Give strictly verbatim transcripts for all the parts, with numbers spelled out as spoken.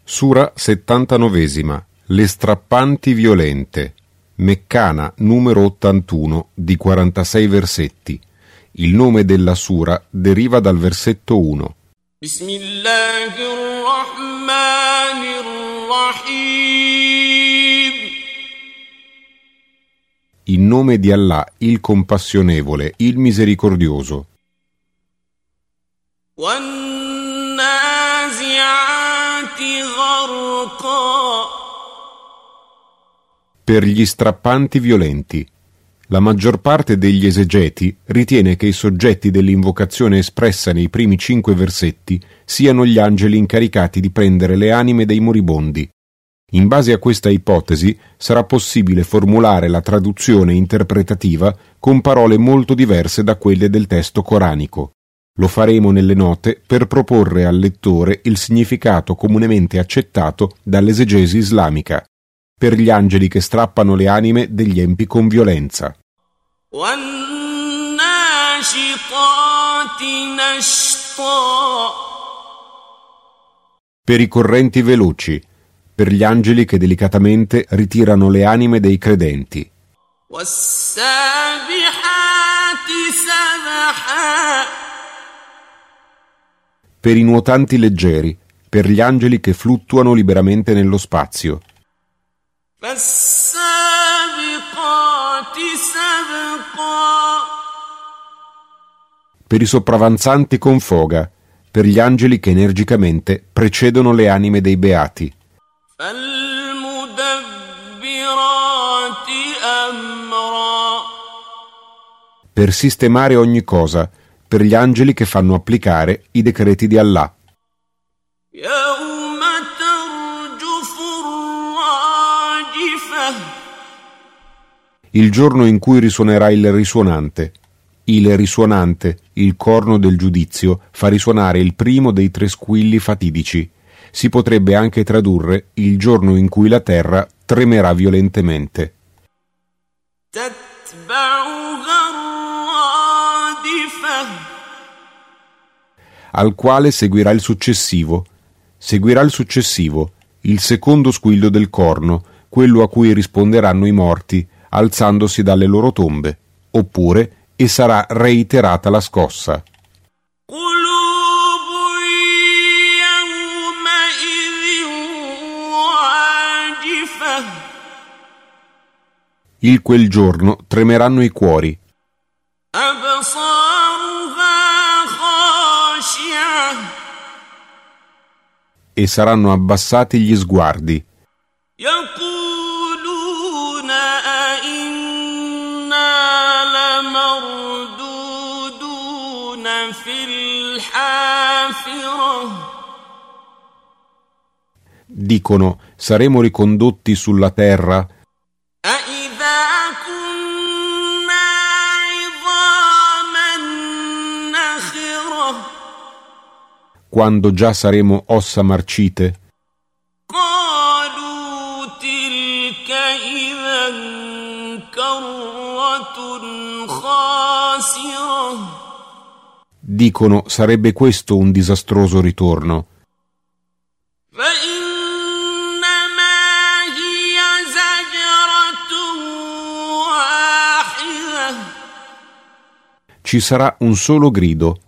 Sura settantanovesima. Le strappanti violente. Meccana numero ottantuno di quarantasei versetti. Il nome della sura deriva dal versetto uno. Bismillahirrahmanirrahim. In nome di Allah, il compassionevole, il misericordioso. Per gli strappanti violenti. La maggior parte degli esegeti ritiene che i soggetti dell'invocazione espressa nei primi cinque versetti siano gli angeli incaricati di prendere le anime dei moribondi. In base a questa ipotesi sarà possibile formulare la traduzione interpretativa con parole molto diverse da quelle del testo coranico. Lo faremo nelle note per proporre al lettore il significato comunemente accettato dall'esegesi islamica, per gli angeli che strappano le anime degli empi con violenza. Per i correnti veloci, per gli angeli che delicatamente ritirano le anime dei credenti. Per i nuotanti leggeri, per gli angeli che fluttuano liberamente nello spazio. Per i sopravanzanti con foga, per gli angeli che energicamente precedono le anime dei beati. Per sistemare ogni cosa, per gli angeli che fanno applicare i decreti di Allah. Il giorno in cui risuonerà il risuonante. Il risuonante, il corno del giudizio, fa risuonare il primo dei tre squilli fatidici. Si potrebbe anche tradurre il giorno in cui la terra tremerà violentemente. Al quale seguirà il successivo. Seguirà il successivo, il secondo squillo del corno, quello a cui risponderanno i morti, alzandosi dalle loro tombe, oppure e sarà reiterata la scossa. Il quel giorno tremeranno i cuori. E saranno abbassati gli sguardi. Dicono, saremo ricondotti sulla terra. Quando già saremo ossa marcite. Dicono, sarebbe questo un disastroso ritorno. Ci sarà un solo grido.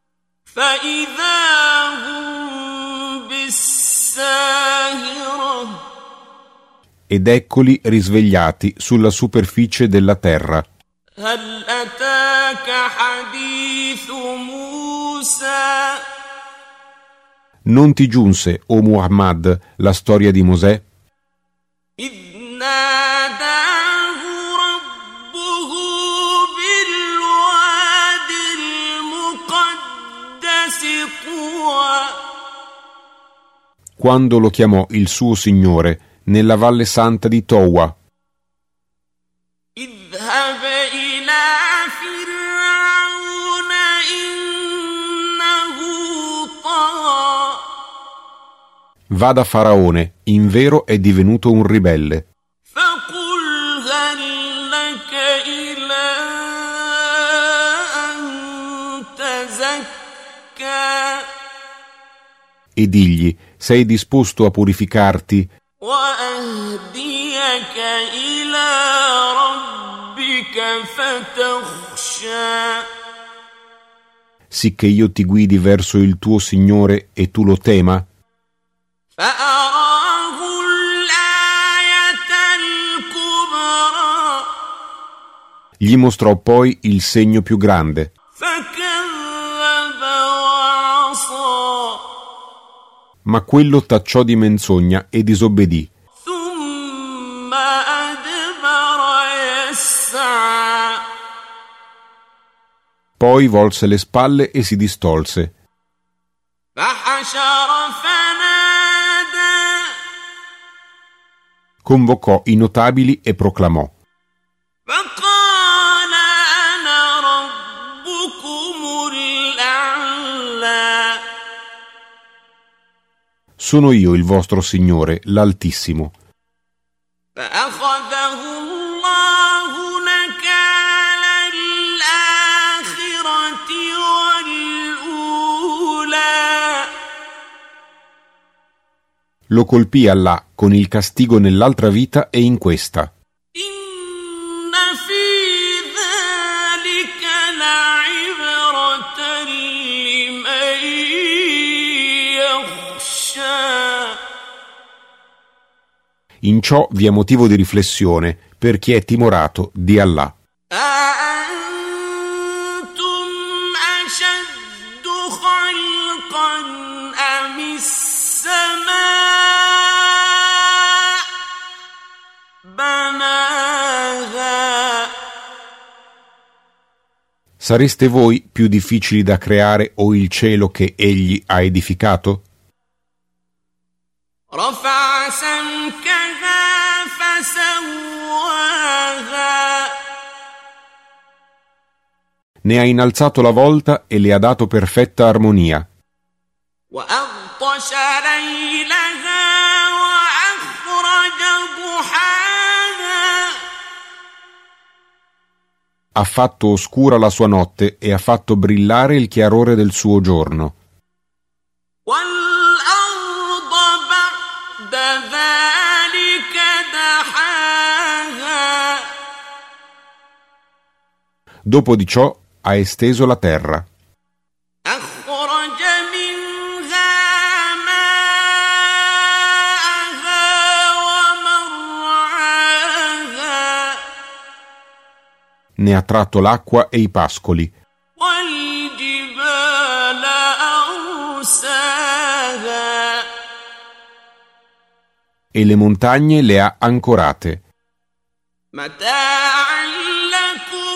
Ed eccoli risvegliati sulla superficie della terra. Non ti giunse, o Muhammad, la storia di Mosè? Quando lo chiamò il suo Signore nella valle santa di Towa. Va da Faraone, in vero è divenuto un ribelle. E digli, sei disposto a purificarti وأهديك إلى ربك فتخشى sicché io ti guidi verso il tuo Signore e tu lo tema? فأراه الآية الكبرى Gli mostrò poi il segno più grande, فكذب وعصى ma quello tacciò di menzogna e disobbedì. ثم أدبر يسعى Poi volse le spalle e si distolse. فحشر فنادى Convocò i notabili e proclamò: فقال أنا ربكم الأعلى Sono io il vostro Signore, l'Altissimo. فأخذه الله نكال الآخرة والأولى Lo colpì Allah con il castigo nell'altra vita e in questa. إن في ذلك لعبرة لمن يخشى In ciò vi è motivo di riflessione per chi è timorato di Allah. أأنتم أشد خلقا أم السماء بناها Sareste voi più difficili da creare o il cielo che egli ha edificato? رفع سمكها فسواها Ne ha innalzato la volta e le ha dato perfetta armonia. وأغطش ليلها وأخرج ضحاها Ha fatto oscura la sua notte e ha fatto brillare il chiarore del suo giorno. والأرض بعد ذلك دحاها Dopo di ciò ha esteso la terra. أخرج منها ماءها ومرعاها Ne ha tratto l'acqua e i pascoli والجبال أرساها e le montagne le ha ancorate, متاعا لكم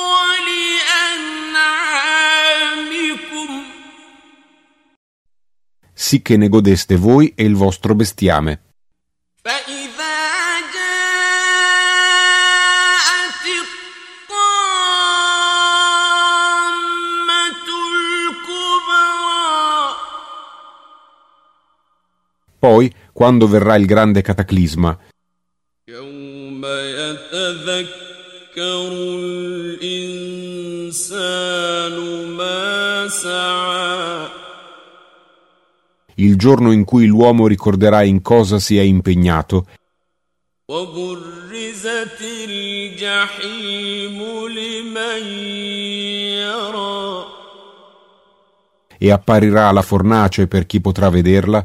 ولأنعامكم sì che ne godeste voi e il vostro bestiame. فإذا جاءت الطامة الكبرى Poi, quando verrà il grande cataclisma, يوم يتذكر الإنسان ما سعى il giorno in cui l'uomo ricorderà in cosa si è impegnato, وبرزت الجحيم لمن يرى e apparirà la fornace per chi potrà vederla,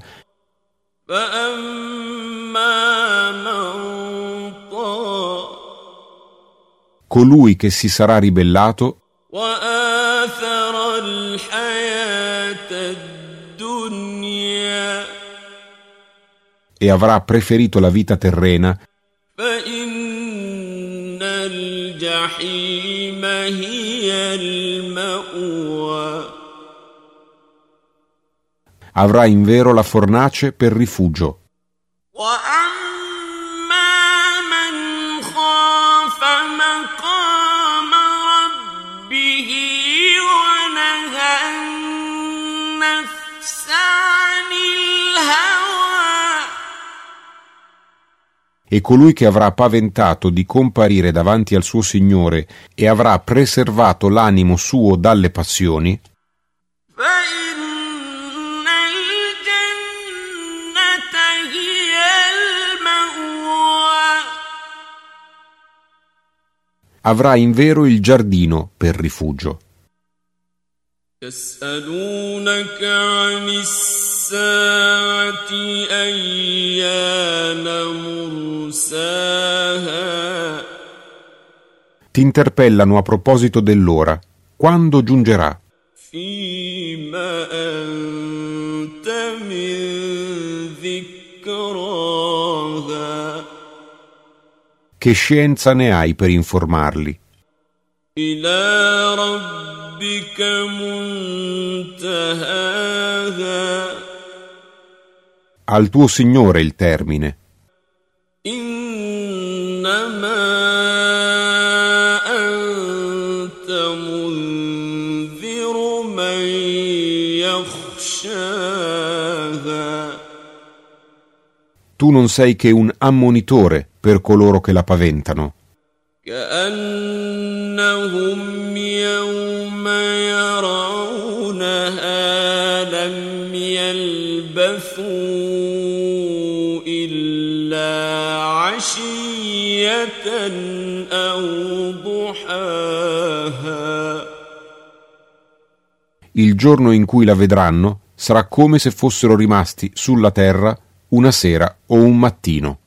فأما من طغى colui che si sarà ribellato وآثر الحياة الدنيا e avrà preferito la vita terrena, فإن الجحيم هي المأوى avrà invero la fornace per rifugio. وأما من خاف مقام ربه ونهى النفس عن الهوى E colui che avrà paventato di comparire davanti al suo Signore e avrà preservato l'animo suo dalle passioni, فإن الجنة avrà invero il giardino per rifugio. يسألونك عن الساعة أيان مرساها Ti interpellano a proposito dell'ora. Quando giungerà? فيما أنت من ذكراها Che scienza ne hai per informarli? إلى ربك منتهاها Al tuo Signore il termine. إنما أنت منذر من يخشاها Tu non sei che un ammonitore per coloro che la paventano. كأنهم يوم يرونها لم يلبثوا إلا عشية أو ضحاها Il giorno in cui la vedranno sarà come se fossero rimasti sulla terra una sera o un mattino.